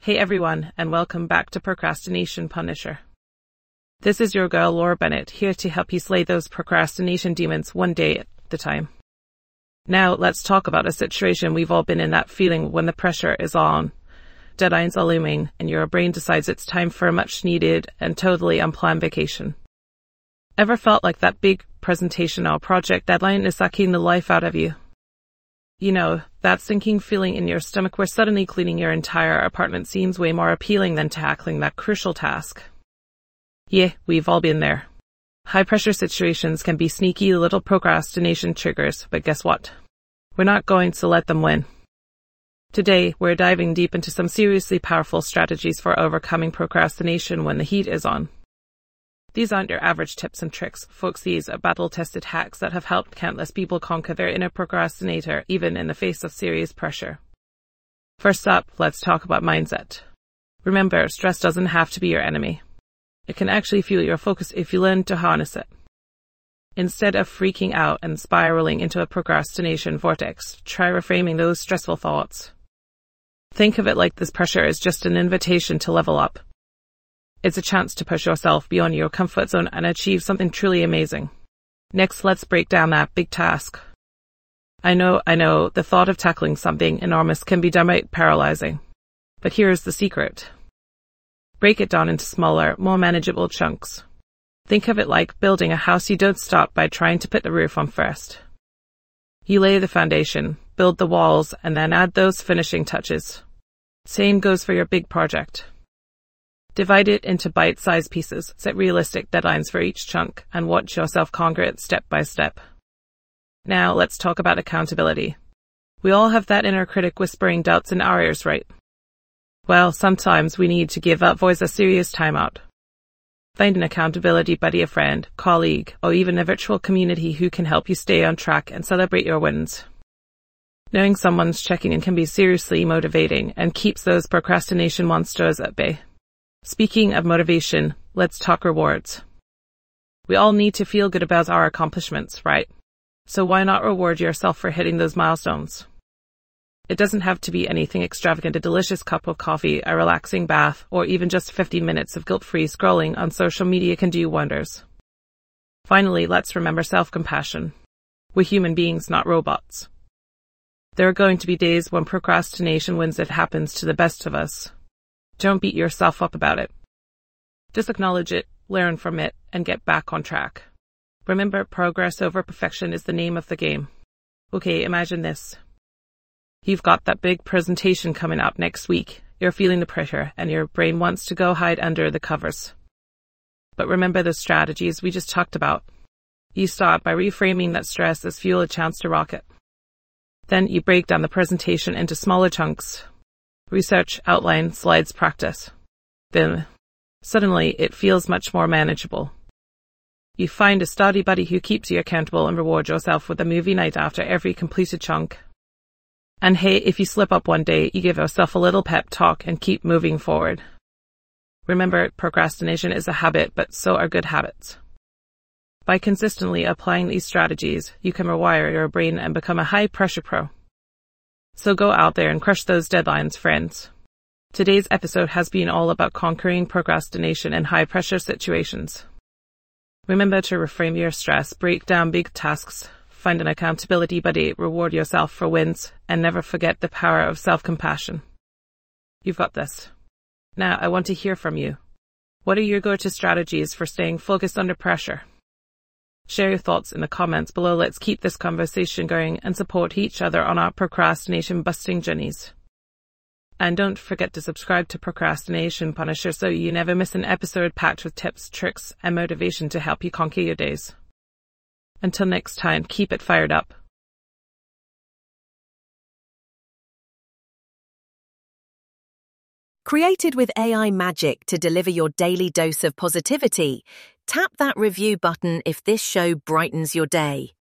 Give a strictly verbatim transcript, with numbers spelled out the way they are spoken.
Hey everyone, and welcome back to Procrastination Punisher. This is your girl Laura Bennett, here to help you slay those procrastination demons one day at a time. Now let's talk about a situation we've all been in, that feeling when the pressure is on. Deadlines are looming, and your brain decides it's time for a much needed and totally unplanned vacation. Ever felt like that big presentation or project deadline is sucking the life out of you? You know, that sinking feeling in your stomach where suddenly cleaning your entire apartment seems way more appealing than tackling that crucial task. Yeah, we've all been there. High-pressure situations can be sneaky little procrastination triggers, but guess what? We're not going to let them win. Today, we're diving deep into some seriously powerful strategies for overcoming procrastination when the heat is on. These aren't your average tips and tricks, folks. These are battle-tested hacks that have helped countless people conquer their inner procrastinator, even in the face of serious pressure. First up, let's talk about mindset. Remember, stress doesn't have to be your enemy. It can actually fuel your focus if you learn to harness it. Instead of freaking out and spiraling into a procrastination vortex, try reframing those stressful thoughts. Think of it like this pressure is just an invitation to level up. It's a chance to push yourself beyond your comfort zone and achieve something truly amazing. Next, let's break down that big task. I know, I know, the thought of tackling something enormous can be downright paralyzing. But here's the secret. Break it down into smaller, more manageable chunks. Think of it like building a house. You don't start by trying to put the roof on first. You lay the foundation, build the walls, and then add those finishing touches. Same goes for your big project. Divide it into bite-sized pieces, set realistic deadlines for each chunk, and watch yourself conquer it step by step. Now, let's talk about accountability. We all have that inner critic whispering doubts in our ears, right? Well, sometimes we need to give that voice a serious timeout. Find an accountability buddy, a friend, colleague, or even a virtual community who can help you stay on track and celebrate your wins. Knowing someone's checking in can be seriously motivating and keeps those procrastination monsters at bay. Speaking of motivation, let's talk rewards. We all need to feel good about our accomplishments, right? So why not reward yourself for hitting those milestones? It doesn't have to be anything extravagant. A delicious cup of coffee, a relaxing bath, or even just fifteen minutes of guilt-free scrolling on social media can do wonders. Finally, let's remember self-compassion. We're human beings, not robots. There are going to be days when procrastination wins. It happens to the best of us. Don't beat yourself up about it. Just acknowledge it, learn from it, and get back on track. Remember, progress over perfection is the name of the game. Okay, imagine this. You've got that big presentation coming up next week. You're feeling the pressure, and your brain wants to go hide under the covers. But remember the strategies we just talked about. You start by reframing that stress as fuel, a chance to rock it. Then you break down the presentation into smaller chunks. Research, outline, slides, practice. Then, suddenly, it feels much more manageable. You find a study buddy who keeps you accountable and reward yourself with a movie night after every completed chunk. And hey, if you slip up one day, you give yourself a little pep talk and keep moving forward. Remember, procrastination is a habit, but so are good habits. By consistently applying these strategies, you can rewire your brain and become a high-pressure pro. So go out there and crush those deadlines, friends. Today's episode has been all about conquering procrastination in high-pressure situations. Remember to reframe your stress, break down big tasks, find an accountability buddy, reward yourself for wins, and never forget the power of self-compassion. You've got this. Now, I want to hear from you. What are your go-to strategies for staying focused under pressure? Share your thoughts in the comments below. Let's keep this conversation going and support each other on our procrastination-busting journeys. And don't forget to subscribe to Procrastination Punisher so you never miss an episode packed with tips, tricks, and motivation to help you conquer your days. Until next time, keep it fired up. Created with A I magic to deliver your daily dose of positivity, tap that review button if this show brightens your day.